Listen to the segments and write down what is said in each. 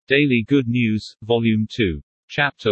Daily Good News, Volume 2. Chapter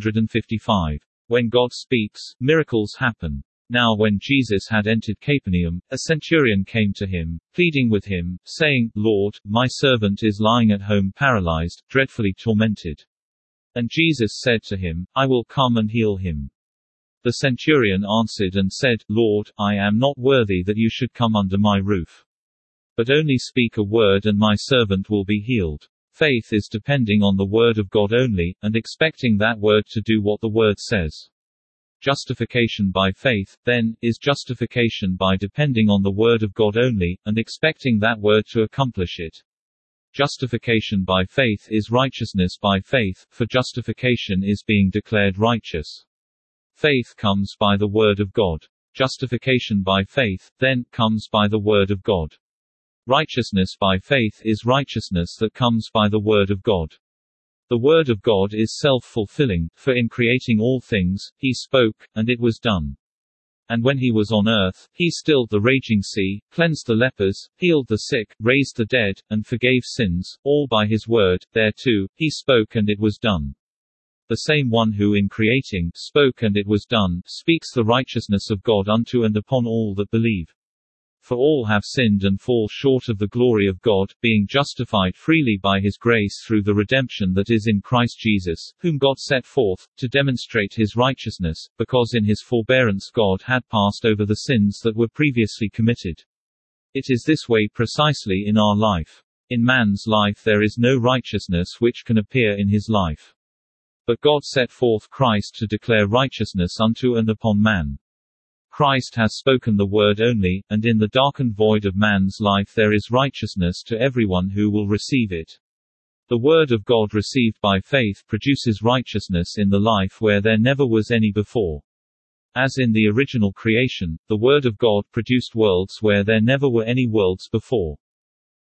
155. When God speaks, miracles happen. Now when Jesus had entered Capernaum, a centurion came to him, pleading with him, saying, Lord, my servant is lying at home paralyzed, dreadfully tormented. And Jesus said to him, I will come and heal him. The centurion answered and said, Lord, I am not worthy that you should come under my roof. But only speak a word and my servant will be healed. Faith is depending on the word of God only, and expecting that word to do what the word says. Justification by faith, then, is justification by depending on the word of God only, and expecting that word to accomplish it. Justification by faith is righteousness by faith, for justification is being declared righteous. Faith comes by the word of God. Justification by faith, then, comes by the word of God. Righteousness by faith is righteousness that comes by the word of God. The word of God is self-fulfilling, for in creating all things, he spoke, and it was done. And when he was on earth, he stilled the raging sea, cleansed the lepers, healed the sick, raised the dead, and forgave sins, all by his word. Thereto, he spoke and it was done. The same one who in creating, spoke and it was done, speaks the righteousness of God unto and upon all that believe. For all have sinned and fall short of the glory of God, being justified freely by his grace through the redemption that is in Christ Jesus, whom God set forth, to demonstrate his righteousness, because in his forbearance God had passed over the sins that were previously committed. It is this way precisely in our life. In man's life there is no righteousness which can appear in his life. But God set forth Christ to declare righteousness unto and upon man. Christ has spoken the word only, and in the darkened void of man's life there is righteousness to everyone who will receive it. The word of God received by faith produces righteousness in the life where there never was any before. As in the original creation, the word of God produced worlds where there never were any worlds before.